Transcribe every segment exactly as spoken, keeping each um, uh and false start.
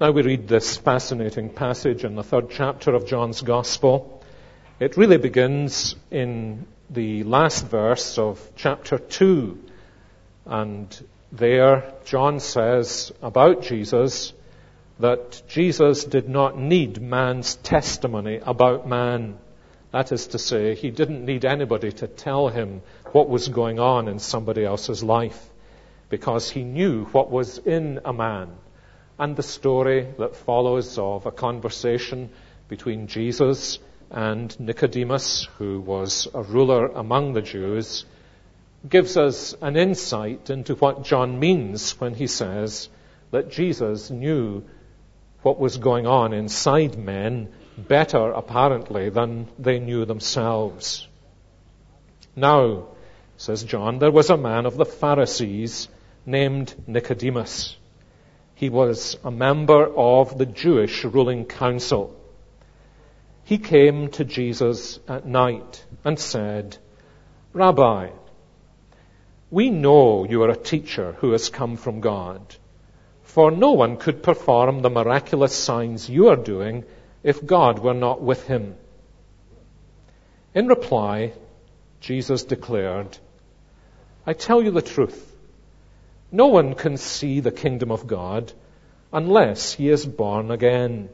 Now we read this fascinating passage in the third chapter of John's Gospel. It really begins in the last verse of chapter two. And there, John says about Jesus that Jesus did not need man's testimony about man. That is to say, he didn't need anybody to tell him what was going on in somebody else's life, because he knew what was in a man. And the story that follows of a conversation between Jesus and Nicodemus, who was a ruler among the Jews, gives us an insight into what John means when he says that Jesus knew what was going on inside men better, apparently, than they knew themselves. Now, says John, there was a man of the Pharisees named Nicodemus. He was a member of the Jewish ruling council. He came to Jesus at night and said, "Rabbi, we know you are a teacher who has come from God, for no one could perform the miraculous signs you are doing if God were not with him." In reply, Jesus declared, "I tell you the truth. No one can see the kingdom of God unless he is born again."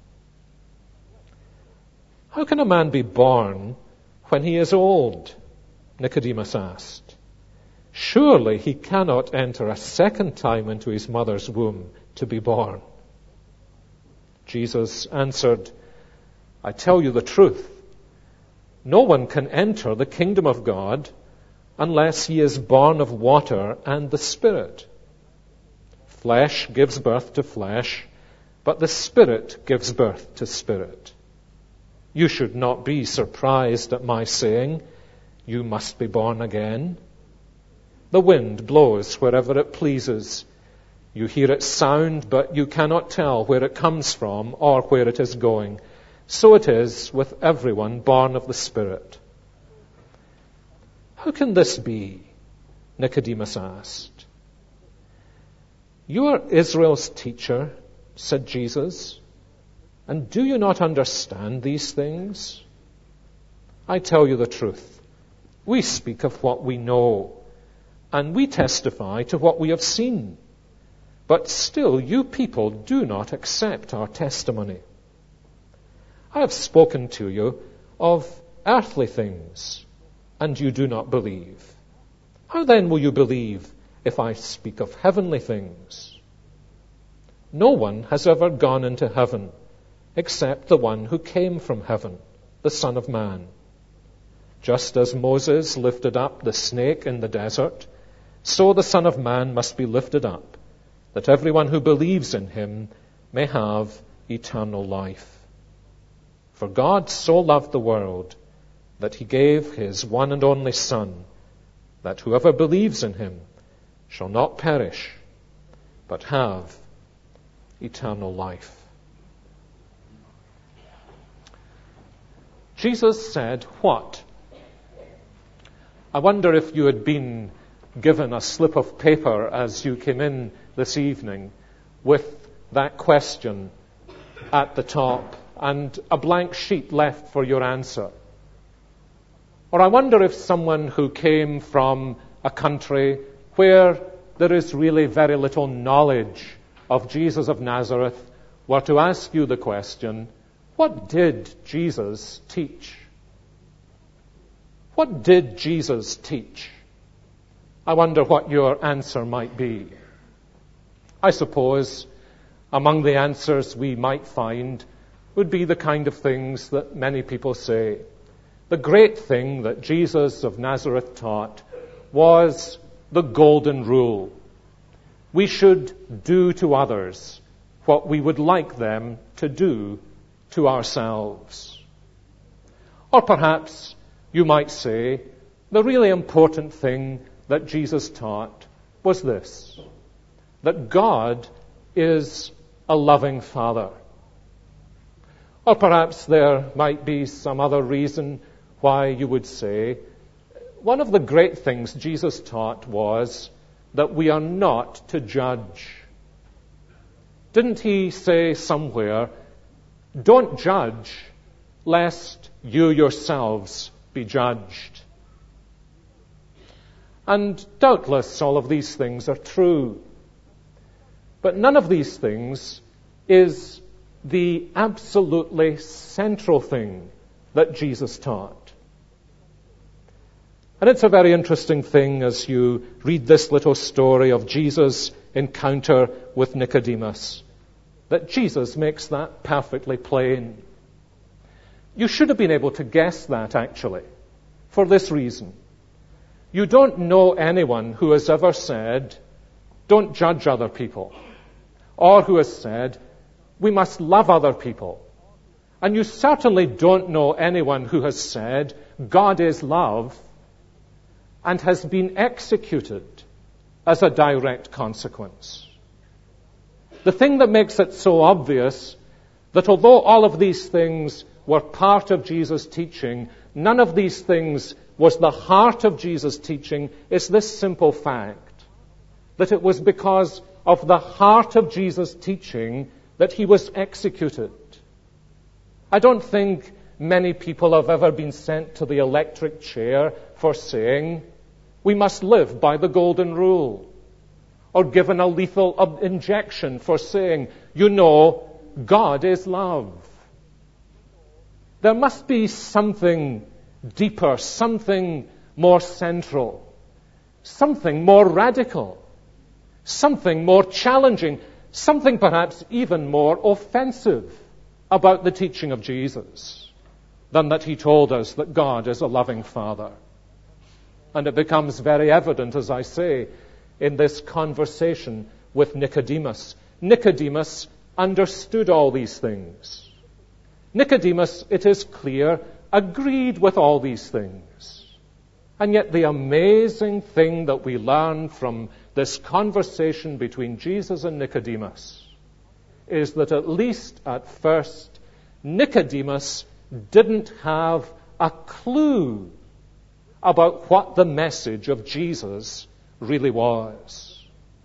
"How can a man be born when he is old?" Nicodemus asked. "Surely he cannot enter a second time into his mother's womb to be born." Jesus answered, "I tell you the truth. No one can enter the kingdom of God unless he is born of water and the Spirit. Flesh gives birth to flesh, but the Spirit gives birth to spirit. You should not be surprised at my saying, 'You must be born again.' The wind blows wherever it pleases. You hear its sound, but you cannot tell where it comes from or where it is going. So it is with everyone born of the Spirit." "How can this be?" Nicodemus asked. "You are Israel's teacher," said Jesus, "and do you not understand these things? I tell you the truth. We speak of what we know, and we testify to what we have seen. But still you people do not accept our testimony. I have spoken to you of earthly things, and you do not believe. How then will you believe if I speak of heavenly things? No one has ever gone into heaven except the one who came from heaven, the Son of Man. Just as Moses lifted up the snake in the desert, so the Son of Man must be lifted up, that everyone who believes in him may have eternal life. For God so loved the world that he gave his one and only Son, that whoever believes in him shall not perish, but have eternal life." Jesus said what? I wonder if you had been given a slip of paper as you came in this evening with that question at the top and a blank sheet left for your answer. Or I wonder if someone who came from a country where there is really very little knowledge of Jesus of Nazareth were to ask you the question, what did Jesus teach? What did Jesus teach? I wonder what your answer might be. I suppose among the answers we might find would be the kind of things that many people say. The great thing that Jesus of Nazareth taught was the golden rule. We should do to others what we would like them to do to ourselves. Or perhaps you might say the really important thing that Jesus taught was this, that God is a loving Father. Or perhaps there might be some other reason why you would say one of the great things Jesus taught was that we are not to judge. Didn't he say somewhere, don't judge lest you yourselves be judged? And doubtless all of these things are true. But none of these things is the absolutely central thing that Jesus taught. And it's a very interesting thing as you read this little story of Jesus' encounter with Nicodemus, that Jesus makes that perfectly plain. You should have been able to guess that, actually, for this reason. You don't know anyone who has ever said, don't judge other people, or who has said, we must love other people. And you certainly don't know anyone who has said, God is love, and has been executed as a direct consequence. The thing that makes it so obvious that although all of these things were part of Jesus' teaching, none of these things was the heart of Jesus' teaching is this simple fact, that it was because of the heart of Jesus' teaching that he was executed. I don't think many people have ever been sent to the electric chair for saying, we must live by the golden rule, or given a lethal injection for saying, you know, God is love. There must be something deeper, something more central, something more radical, something more challenging, something perhaps even more offensive about the teaching of Jesus than that he told us that God is a loving Father. And it becomes very evident, as I say, in this conversation with Nicodemus. Nicodemus understood all these things. Nicodemus, it is clear, agreed with all these things. And yet the amazing thing that we learn from this conversation between Jesus and Nicodemus is that at least at first, Nicodemus didn't have a clue about what the message of Jesus really was.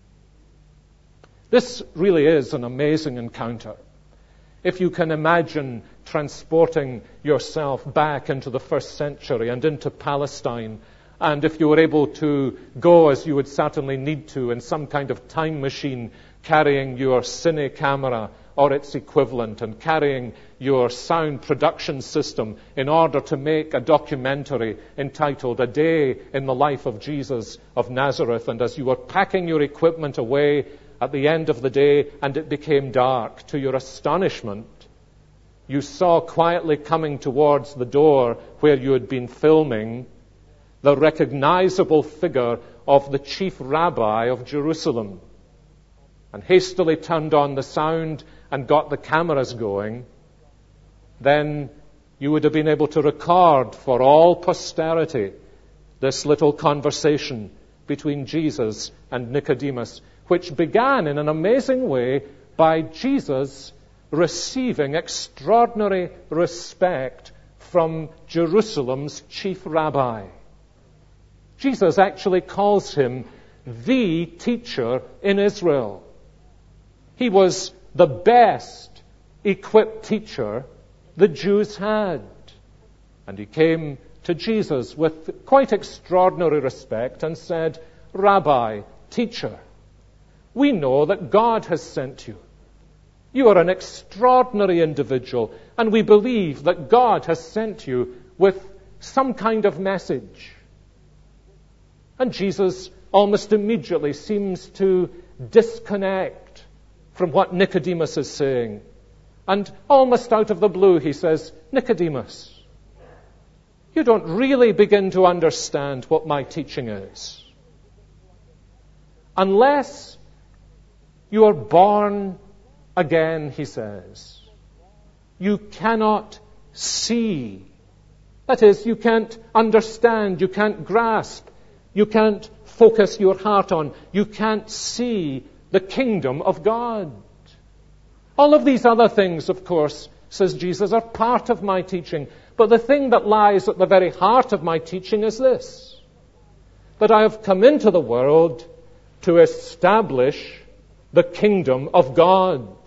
This really is an amazing encounter. If you can imagine transporting yourself back into the first century and into Palestine, and if you were able to go, as you would certainly need to, in some kind of time machine, carrying your cine camera or its equivalent and carrying your sound production system in order to make a documentary entitled A Day in the Life of Jesus of Nazareth. And as you were packing your equipment away at the end of the day and it became dark, to your astonishment, you saw quietly coming towards the door where you had been filming the recognizable figure of the chief rabbi of Jerusalem, and hastily turned on the sound and got the cameras going, then you would have been able to record for all posterity this little conversation between Jesus and Nicodemus, which began in an amazing way by Jesus receiving extraordinary respect from Jerusalem's chief rabbi. Jesus actually calls him the teacher in Israel. He was the best equipped teacher the Jews had. And he came to Jesus with quite extraordinary respect and said, Rabbi, teacher, we know that God has sent you. You are an extraordinary individual, and we believe that God has sent you with some kind of message. And Jesus almost immediately seems to disconnect from what Nicodemus is saying. And almost out of the blue, he says, Nicodemus, you don't really begin to understand what my teaching is. Unless you are born again, he says, you cannot see. That is, you can't understand, you can't grasp, you can't focus your heart on, you can't see the kingdom of God. All of these other things, of course, says Jesus, are part of my teaching. But the thing that lies at the very heart of my teaching is this, that I have come into the world to establish the kingdom of God.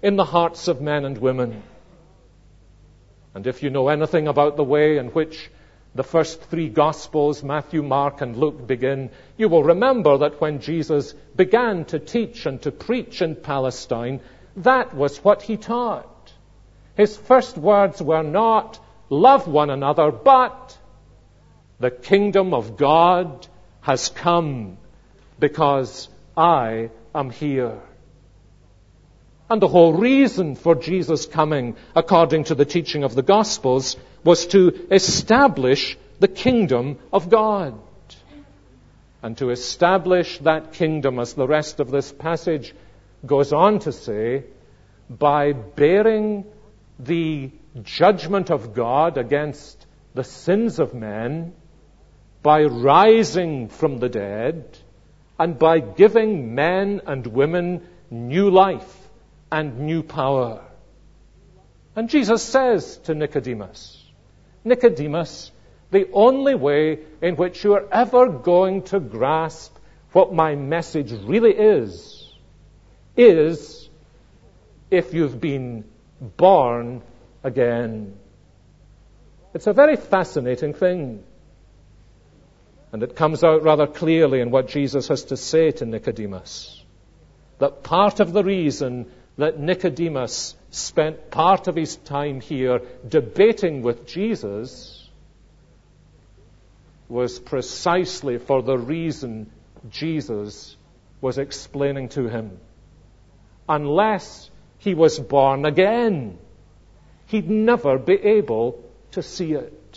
in the hearts of men and women. And if you know anything about the way in which the first three Gospels, Matthew, Mark, and Luke, begin, you will remember that when Jesus began to teach and to preach in Palestine, that was what he taught. His first words were not, love one another, but the kingdom of God has come because I am here. And the whole reason for Jesus coming, according to the teaching of the Gospels, was to establish the kingdom of God. And to establish that kingdom, as the rest of this passage goes on to say, by bearing the judgment of God against the sins of men, by rising from the dead, and by giving men and women new life and new power. And Jesus says to Nicodemus, Nicodemus, the only way in which you are ever going to grasp what my message really is, is if you've been born again. It's a very fascinating thing. And it comes out rather clearly in what Jesus has to say to Nicodemus. That part of the reason that Nicodemus spent part of his time here debating with Jesus was precisely for the reason Jesus was explaining to him. Unless he was born again, he'd never be able to see it.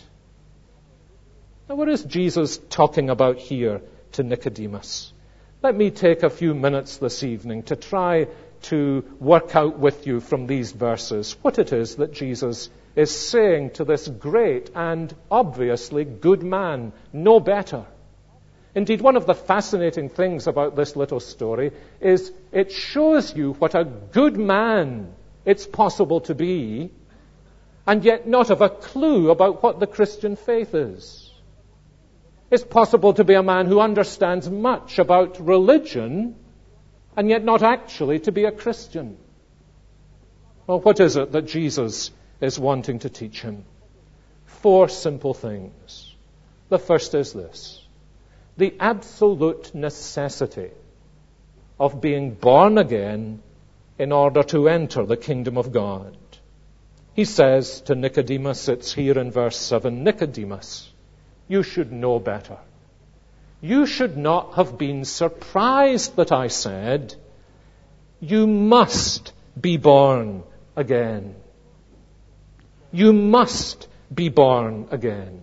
Now, what is Jesus talking about here to Nicodemus? Let me take a few minutes this evening to try to work out with you from these verses what it is that Jesus is saying to this great and obviously good man, no better. Indeed, one of the fascinating things about this little story is it shows you what a good man it's possible to be, and yet not have a clue about what the Christian faith is. It's possible to be a man who understands much about religion, and yet not actually to be a Christian. Well, what is it that Jesus is wanting to teach him? Four simple things. The first is this: the absolute necessity of being born again in order to enter the kingdom of God. He says to Nicodemus, it's here in verse seven, Nicodemus, you should know better. You should not have been surprised that I said, you must be born again. You must be born again.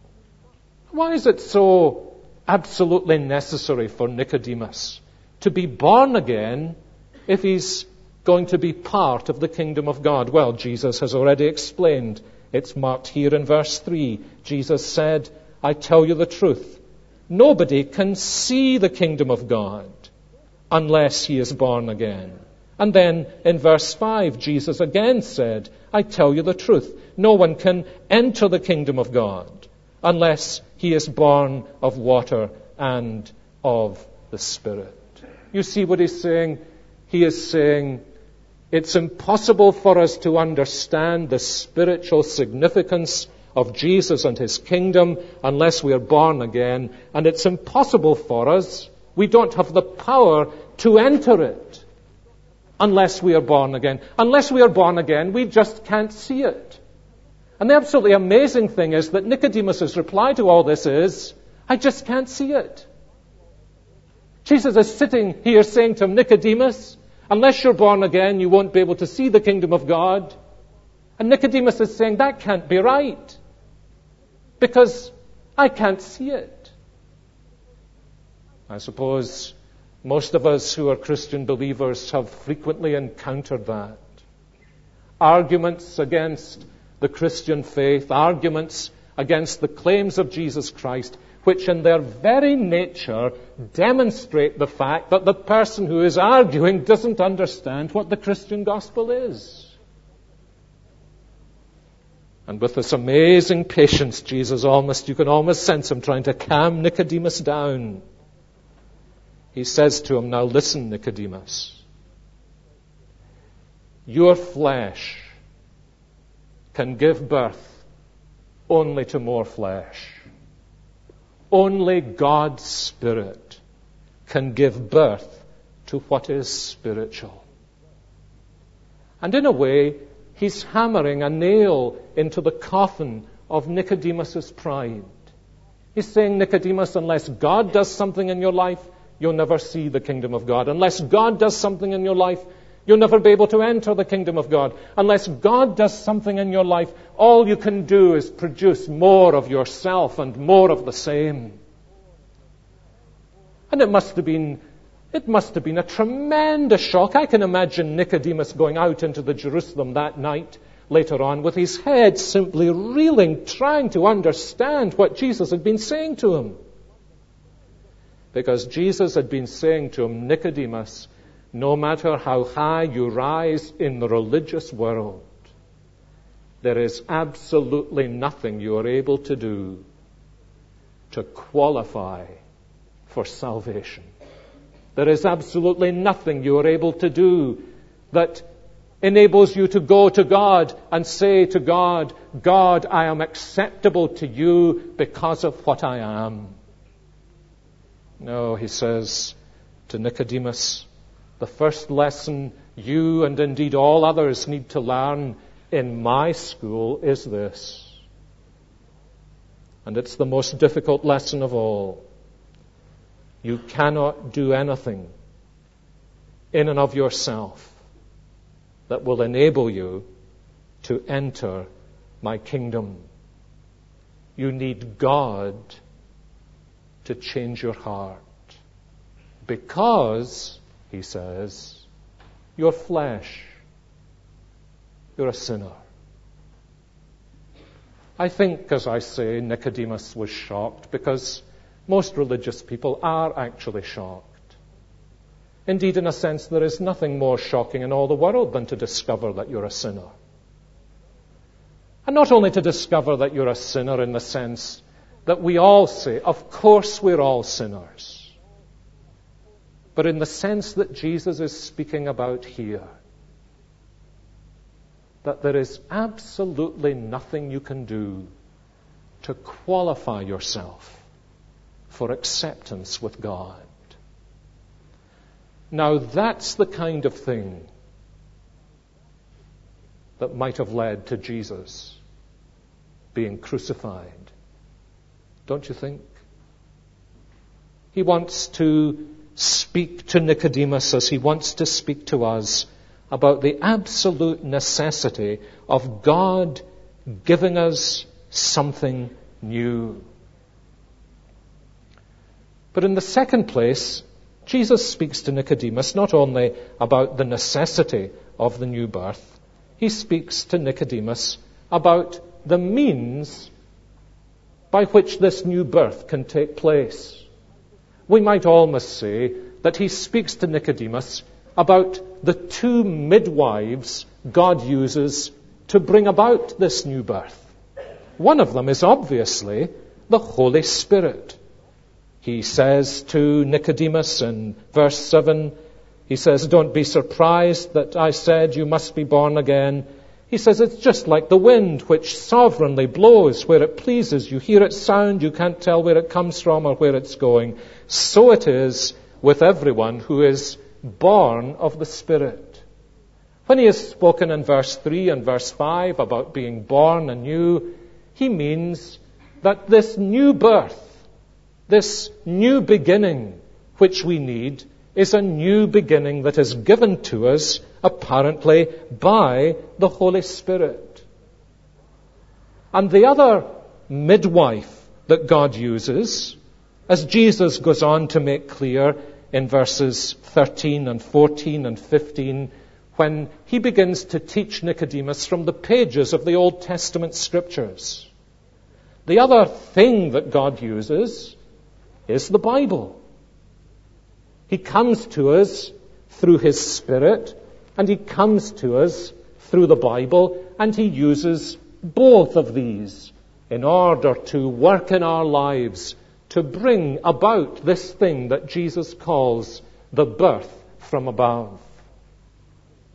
Why is it so absolutely necessary for Nicodemus to be born again if he's going to be part of the kingdom of God? Well, Jesus has already explained. It's marked here in verse three. Jesus said, I tell you the truth. Nobody can see the kingdom of God unless he is born again. And then in verse five, Jesus again said, I tell you the truth. No one can enter the kingdom of God unless he is born of water and of the Spirit. You see what he's saying? He is saying, it's impossible for us to understand the spiritual significance of Jesus and his kingdom unless we are born again. And it's impossible for us, we don't have the power to enter it unless we are born again. Unless we are born again, we just can't see it. And the absolutely amazing thing is that Nicodemus' reply to all this is, I just can't see it. Jesus is sitting here saying to him, Nicodemus, unless you're born again, you won't be able to see the kingdom of God. And Nicodemus is saying, that can't be right, because I can't see it. I suppose most of us who are Christian believers have frequently encountered that. Arguments against the Christian faith, arguments against the claims of Jesus Christ, which in their very nature demonstrate the fact that the person who is arguing doesn't understand what the Christian gospel is. And with this amazing patience, Jesus almost, you can almost sense him trying to calm Nicodemus down. He says to him, now listen, Nicodemus. your flesh can give birth only to more flesh. Only God's Spirit can give birth to what is spiritual. And in a way, he's hammering a nail into the coffin of Nicodemus's pride. He's saying, Nicodemus, unless God does something in your life, you'll never see the kingdom of God. Unless God does something in your life, you'll never be able to enter the kingdom of God. Unless God does something in your life, all you can do is produce more of yourself and more of the same. And it must have been, it must have been a tremendous shock. I can imagine Nicodemus going out into the Jerusalem that night later on with his head simply reeling, trying to understand what Jesus had been saying to him. Because Jesus had been saying to him, Nicodemus, no matter how high you rise in the religious world, there is absolutely nothing you are able to do to qualify for salvation. There is absolutely nothing you are able to do that enables you to go to God and say to God, God, I am acceptable to you because of what I am. No, he says to Nicodemus, the first lesson you and indeed all others need to learn in my school is this. And it's the most difficult lesson of all. You cannot do anything in and of yourself that will enable you to enter my kingdom. You need God to change your heart. Because, he says, you're flesh. You're a sinner. I think, as I say, Nicodemus was shocked because most religious people are actually shocked. Indeed, in a sense, there is nothing more shocking in all the world than to discover that you're a sinner. And not only to discover that you're a sinner in the sense that we all say, of course we're all sinners, but in the sense that Jesus is speaking about here, that there is absolutely nothing you can do to qualify yourself for acceptance with God. Now that's the kind of thing that might have led to Jesus being crucified. Don't you think? He wants to speak to Nicodemus as he wants to speak to us about the absolute necessity of God giving us something new. But in the second place, Jesus speaks to Nicodemus not only about the necessity of the new birth, he speaks to Nicodemus about the means by which this new birth can take place. We might almost say that he speaks to Nicodemus about the two midwives God uses to bring about this new birth. One of them is obviously the Holy Spirit. He says to Nicodemus in verse seven, he says, don't be surprised that I said you must be born again. He says it's just like the wind which sovereignly blows where it pleases. You hear its sound, you can't tell where it comes from or where it's going. So it is with everyone who is born of the Spirit. When he has spoken in verse three and verse five about being born anew, he means that this new birth, this new beginning which we need, is a new beginning that is given to us apparently by the Holy Spirit. And the other midwife that God uses, as Jesus goes on to make clear in verses thirteen and fourteen and fifteen, when he begins to teach Nicodemus from the pages of the Old Testament Scriptures. The other thing that God uses is the Bible. He comes to us through his Spirit, and he comes to us through the Bible, and he uses both of these in order to work in our lives to bring about this thing that Jesus calls the birth from above.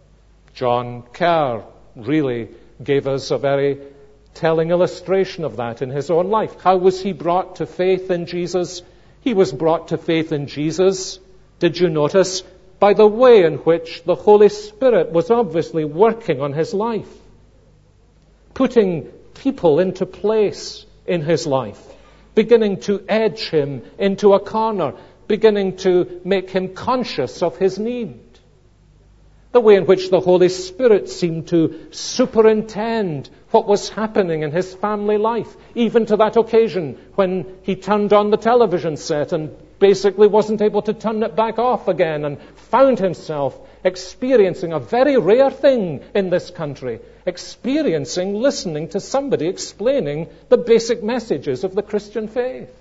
John Kerr really gave us a very telling illustration of that in his own life. How was he brought to faith in Jesus? He was brought to faith in Jesus, did you notice, by the way in which the Holy Spirit was obviously working on his life, putting people into place in his life, beginning to edge him into a corner, beginning to make him conscious of his need. The way in which the Holy Spirit seemed to superintend what was happening in his family life, even to that occasion when he turned on the television set and basically wasn't able to turn it back off again, and found himself experiencing a very rare thing in this country, experiencing listening to somebody explaining the basic messages of the Christian faith.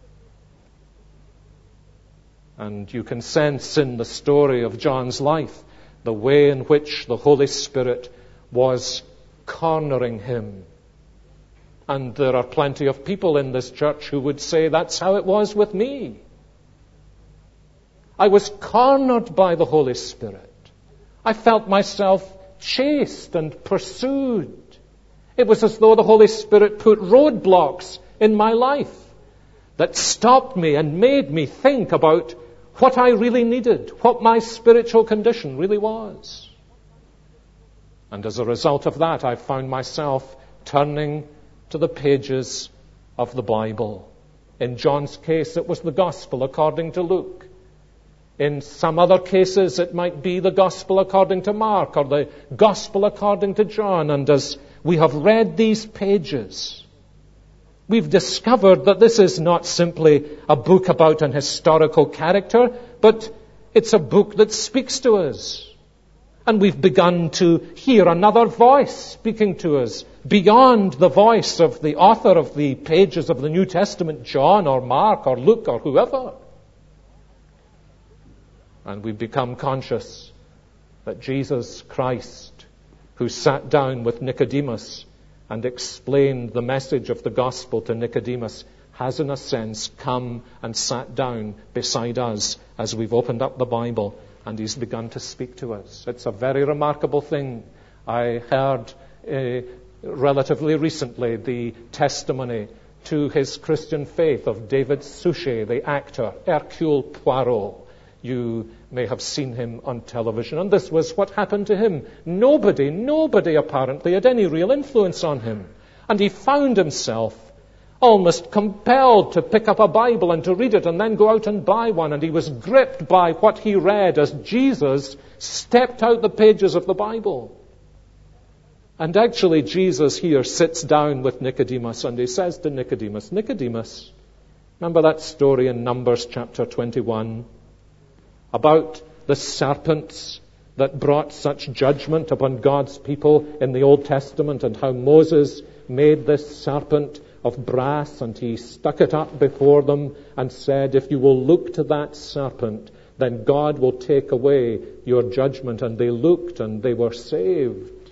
And you can sense in the story of John's life the way in which the Holy Spirit was cornering him. And there are plenty of people in this church who would say that's how it was with me. I was cornered by the Holy Spirit. I felt myself chased and pursued. It was as though the Holy Spirit put roadblocks in my life that stopped me and made me think about what I really needed, what my spiritual condition really was. And as a result of that, I found myself turning to the pages of the Bible. In John's case, it was the Gospel according to Luke. In some other cases, it might be the Gospel according to Mark or the Gospel according to John. And as we have read these pages, we've discovered that this is not simply a book about an historical character, but it's a book that speaks to us. And we've begun to hear another voice speaking to us beyond the voice of the author of the pages of the New Testament, John or Mark or Luke or whoever. And we've become conscious that Jesus Christ, who sat down with Nicodemus and explained the message of the gospel to Nicodemus, has in a sense come and sat down beside us as we've opened up the Bible, and he's begun to speak to us. It's a very remarkable thing. I heard uh, relatively recently the testimony to his Christian faith of David Suchet, the actor, Hercule Poirot. You may have seen him on television, and this was what happened to him. Nobody, nobody apparently had any real influence on him. And he found himself almost compelled to pick up a Bible and to read it and then go out and buy one. And he was gripped by what he read as Jesus stepped out the pages of the Bible. And actually Jesus here sits down with Nicodemus and he says to Nicodemus, Nicodemus, remember that story in Numbers chapter twenty-one? About the serpents that brought such judgment upon God's people in the Old Testament, and how Moses made this serpent of brass and he stuck it up before them and said, if you will look to that serpent, then God will take away your judgment. And they looked and they were saved.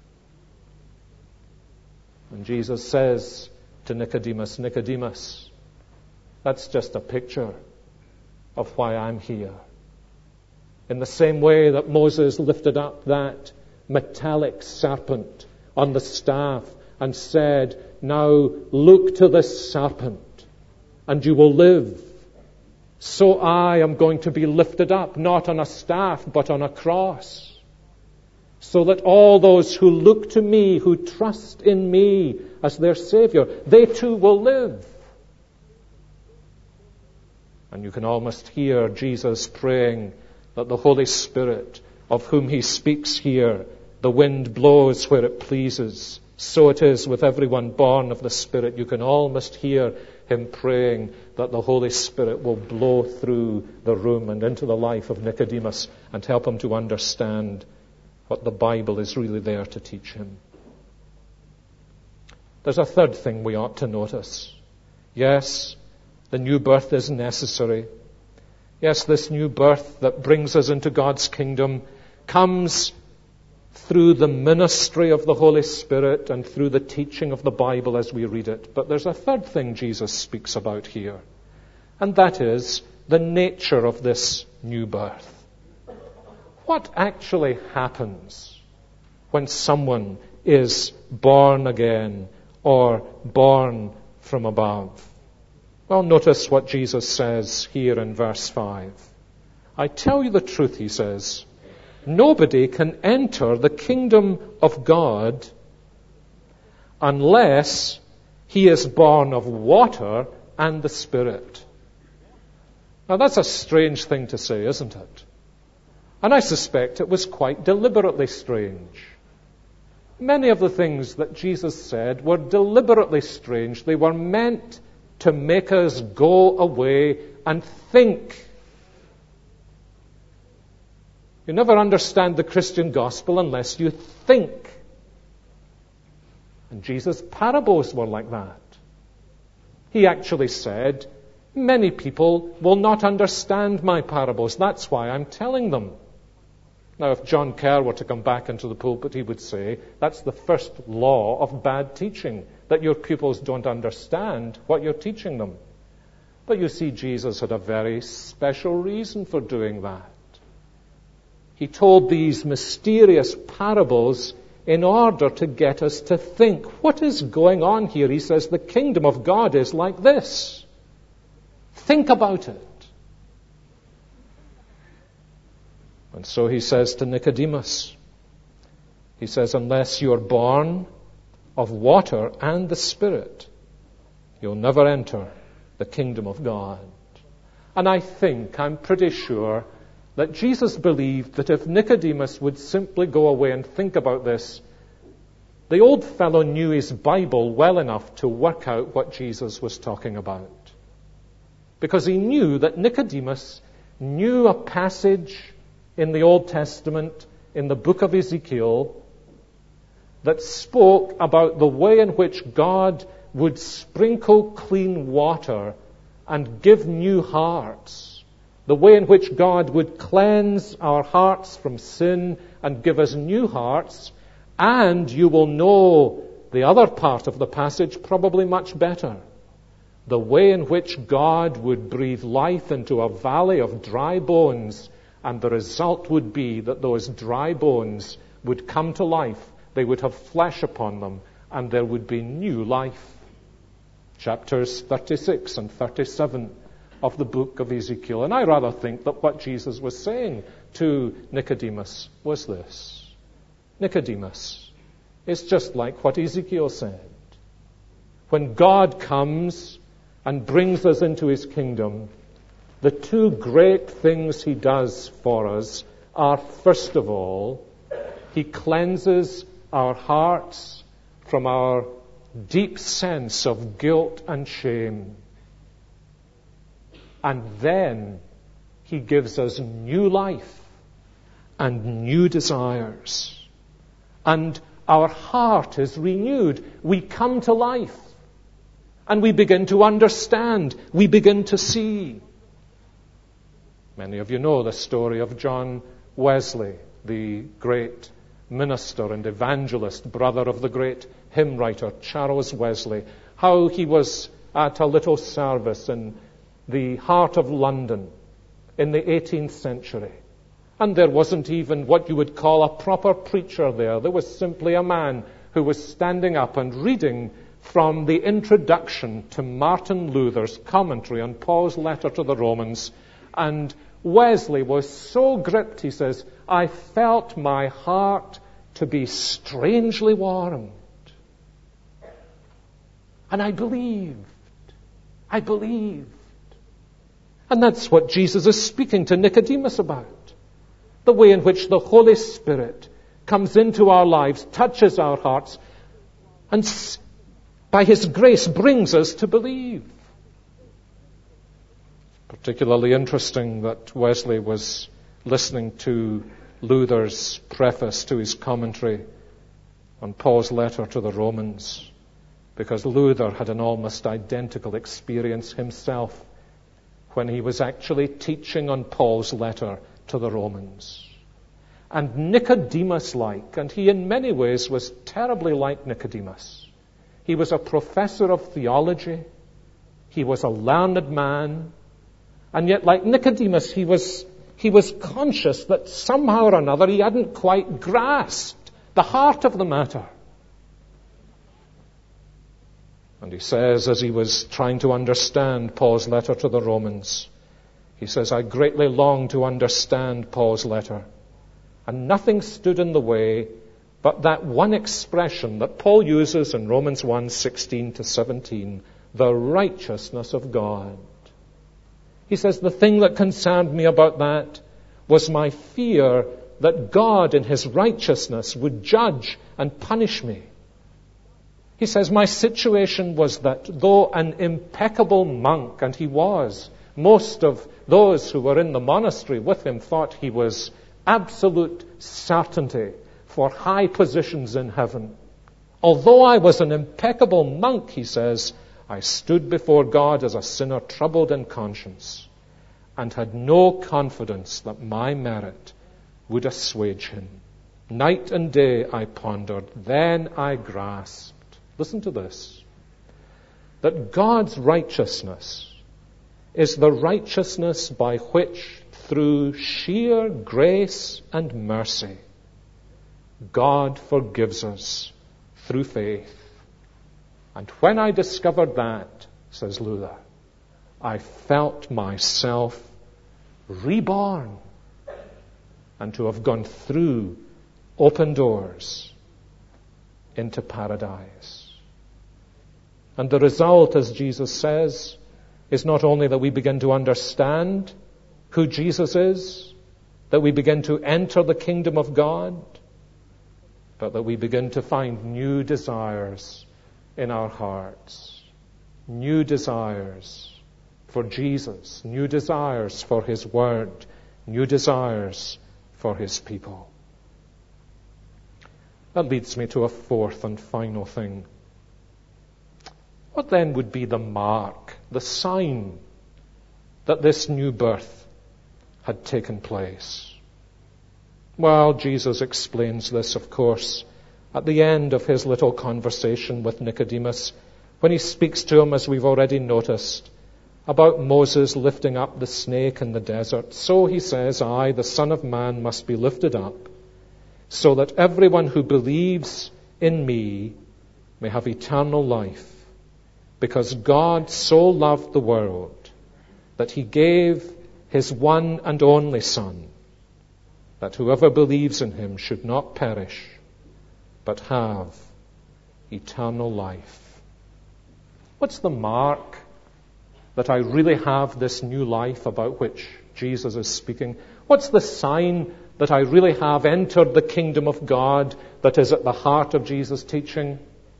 And Jesus says to Nicodemus, Nicodemus, that's just a picture of why I'm here. In the same way that Moses lifted up that metallic serpent on the staff and said, now look to this serpent and you will live. So I am going to be lifted up, not on a staff, but on a cross. So that all those who look to me, who trust in me as their Savior, they too will live. And you can almost hear Jesus praying that the Holy Spirit, of whom he speaks here, the wind blows where it pleases. So it is with everyone born of the Spirit. You can almost hear him praying that the Holy Spirit will blow through the room and into the life of Nicodemus and help him to understand what the Bible is really there to teach him. There's a third thing we ought to notice. Yes, the new birth is necessary. Yes, this new birth that brings us into God's kingdom comes through the ministry of the Holy Spirit and through the teaching of the Bible as we read it. But there's a third thing Jesus speaks about here, and that is the nature of this new birth. What actually happens when someone is born again or born from above? Well, notice what Jesus says here in verse five. I tell you the truth, he says, nobody can enter the kingdom of God unless he is born of water and the Spirit. Now that's a strange thing to say, isn't it? And I suspect it was quite deliberately strange. Many of the things that Jesus said were deliberately strange. They were meant to make us go away and think. You never understand the Christian gospel unless you think. And Jesus' parables were like that. He actually said, many people will not understand my parables. That's why I'm telling them. Now, if John Kerr were to come back into the pulpit, he would say, that's the first law of bad teaching, that your pupils don't understand what you're teaching them. But you see, Jesus had a very special reason for doing that. He told these mysterious parables in order to get us to think. What is going on here? He says, the kingdom of God is like this. Think about it. And so he says to Nicodemus, he says, unless you're born of water and the Spirit, you'll never enter the kingdom of God. And I think, I'm pretty sure, that Jesus believed that if Nicodemus would simply go away and think about this, the old fellow knew his Bible well enough to work out what Jesus was talking about. Because he knew that Nicodemus knew a passage in the Old Testament, in the book of Ezekiel, that spoke about the way in which God would sprinkle clean water and give new hearts. The way in which God would cleanse our hearts from sin and give us new hearts. And you will know the other part of the passage probably much better. The way in which God would breathe life into a valley of dry bones, and the result would be that those dry bones would come to life. They would have flesh upon them, and there would be new life. Chapters thirty-six and thirty-seven of the book of Ezekiel. And I rather think that what Jesus was saying to Nicodemus was this. Nicodemus, it's just like what Ezekiel said. When God comes and brings us into his kingdom, the two great things he does for us are, first of all, he cleanses our hearts from our deep sense of guilt and shame. And then he gives us new life and new desires. And our heart is renewed. We come to life. And we begin to understand. We begin to see. Many of you know the story of John Wesley, the great minister and evangelist, brother of the great hymn writer Charles Wesley, how he was at a little service in the heart of London in the eighteenth century. And there wasn't even what you would call a proper preacher there. There was simply a man who was standing up and reading from the introduction to Martin Luther's commentary on Paul's letter to the Romans. And Wesley was so gripped, he says, I felt my heart to be strangely warmed. And I believed. I believed. And that's what Jesus is speaking to Nicodemus about. The way in which the Holy Spirit comes into our lives, touches our hearts, and by his grace brings us to believe. Particularly interesting that Wesley was listening to Luther's preface to his commentary on Paul's letter to the Romans, because Luther had an almost identical experience himself when he was actually teaching on Paul's letter to the Romans. And Nicodemus-like, and he in many ways was terribly like Nicodemus. He was a professor of theology. He was a learned man. And yet, like Nicodemus, he was, he was conscious that somehow or another he hadn't quite grasped the heart of the matter. And he says, as he was trying to understand Paul's letter to the Romans, he says, I greatly long to understand Paul's letter. And nothing stood in the way but that one expression that Paul uses in Romans one, sixteen to seventeen, the righteousness of God. He says, the thing that concerned me about that was my fear that God in his righteousness would judge and punish me. He says, my situation was that though an impeccable monk, and he was, most of those who were in the monastery with him thought he was absolute certainty for high positions in heaven. Although I was an impeccable monk, he says, I stood before God as a sinner troubled in conscience and had no confidence that my merit would assuage him. Night and day I pondered, then I grasped. Listen to this. That God's righteousness is the righteousness by which, through sheer grace and mercy, God forgives us through faith. And when I discovered that, says Luther, I felt myself reborn and to have gone through open doors into paradise. And the result, as Jesus says, is not only that we begin to understand who Jesus is, that we begin to enter the kingdom of God, but that we begin to find new desires in our hearts. New desires for Jesus, new desires for his word, new desires for his people. That leads me to a fourth and final thing. What then would be the mark, the sign that this new birth had taken place? Well, Jesus explains this, of course, at the end of his little conversation with Nicodemus, when he speaks to him, as we've already noticed, about Moses lifting up the snake in the desert. So he says, I, the Son of Man, must be lifted up, so that everyone who believes in me may have eternal life. Because God so loved the world that he gave his one and only Son, that whoever believes in him should not perish, but have eternal life. What's the mark that I really have this new life about which Jesus is speaking? What's the sign that I really have entered the kingdom of God that is at the heart of Jesus' teaching?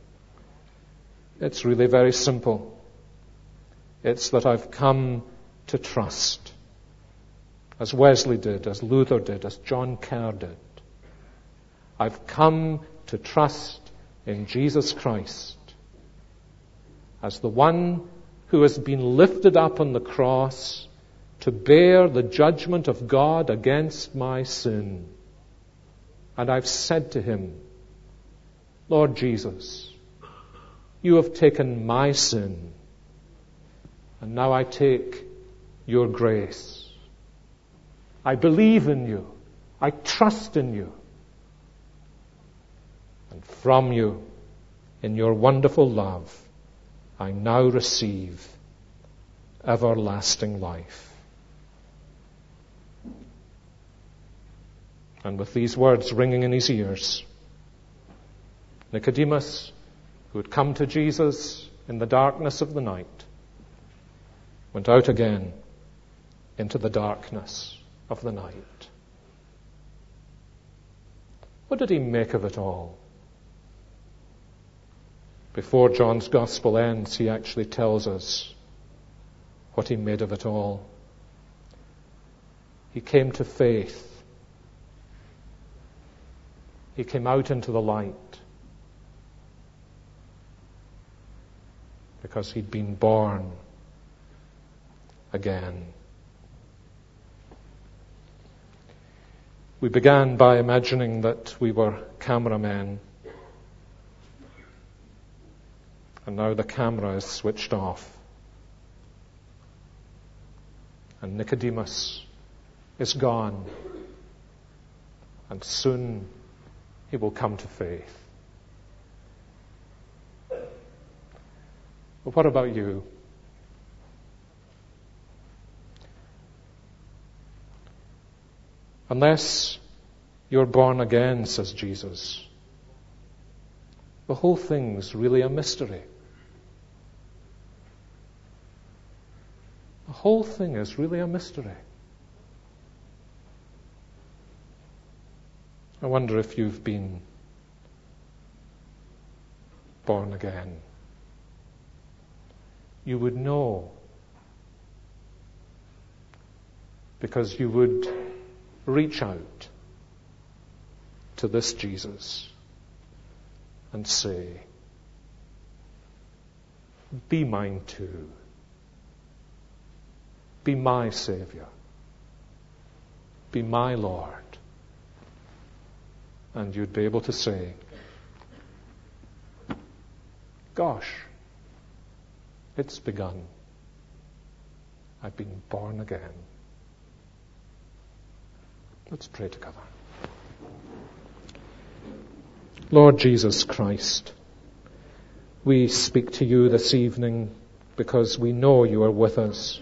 It's really very simple. It's that I've come to trust, as Wesley did, as Luther did, as John Kerr did. I've come to trust in Jesus Christ as the one who has been lifted up on the cross to bear the judgment of God against my sin. And I've said to him, Lord Jesus, you have taken my sin, and now I take your grace. I believe in you. I trust in you. And from you, in your wonderful love, I now receive everlasting life. And with these words ringing in his ears, Nicodemus, who had come to Jesus in the darkness of the night, went out again into the darkness of the night. What did he make of it all? Before John's Gospel ends, he actually tells us what he made of it all. He came to faith. He came out into the light because he'd been born again. We began by imagining that we were cameramen, and now the camera is switched off. And Nicodemus is gone, and soon he will come to faith. But what about you? Unless you're born again, says Jesus, the whole thing's really a mystery. The whole thing is really a mystery. I wonder if you've been born again. You would know, because you would reach out to this Jesus and say, be mine too. Be my Savior. Be my Lord. And you'd be able to say, gosh, it's begun. I've been born again. Let's pray together. Lord Jesus Christ, we speak to you this evening because we know you are with us.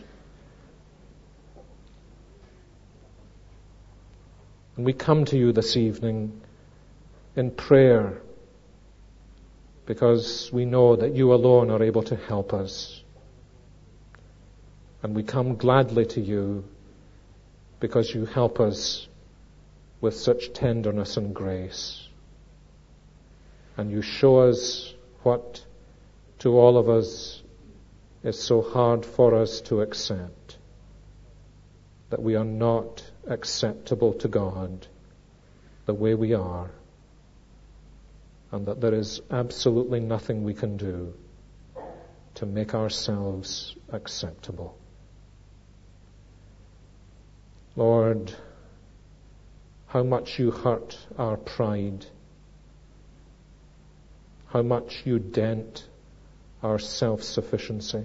And we come to you this evening in prayer because we know that you alone are able to help us. And we come gladly to you because you help us with such tenderness and grace. And you show us what to all of us is so hard for us to accept, that we are not acceptable to God the way we are, and that there is absolutely nothing we can do to make ourselves acceptable. Lord, how much you hurt our pride, how much you dent our self-sufficiency,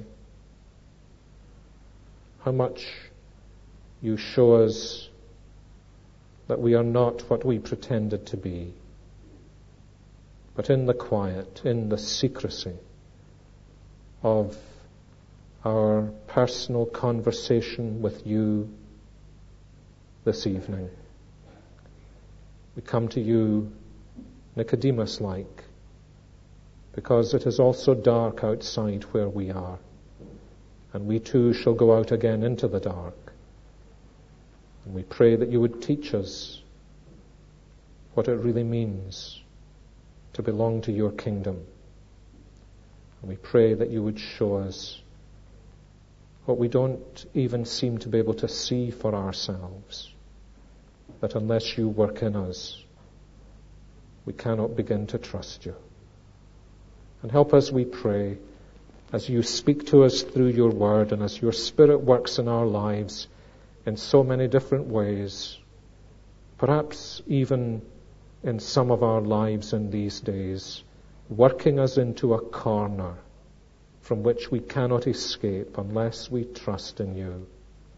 how much you show us that we are not what we pretended to be, but in the quiet, in the secrecy of our personal conversation with you this evening, we come to you Nicodemus-like, because it is also dark outside where we are, and we too shall go out again into the dark. And we pray that you would teach us what it really means to belong to your kingdom. And we pray that you would show us what we don't even seem to be able to see for ourselves, that unless you work in us, we cannot begin to trust you. And help us, we pray, as you speak to us through your word and as your Spirit works in our lives in so many different ways, perhaps even in some of our lives in these days, working us into a corner from which we cannot escape unless we trust in you.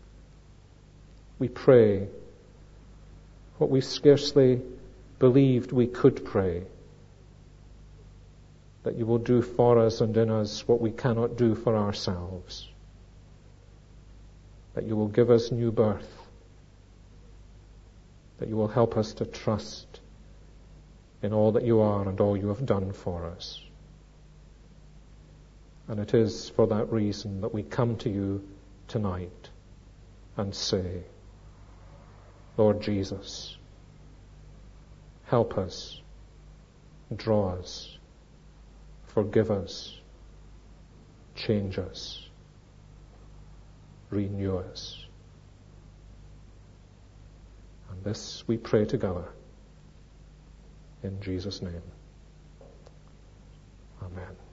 We pray what we scarcely believed we could pray, that you will do for us and in us what we cannot do for ourselves, that you will give us new birth, that you will help us to trust in all that you are and all you have done for us. And it is for that reason that we come to you tonight and say, Lord Jesus, help us, draw us, forgive us, change us, renew us. And this we pray together in Jesus' name. Amen.